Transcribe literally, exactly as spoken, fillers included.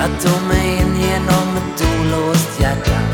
Jag tog mig in genom ett olåst hjärta.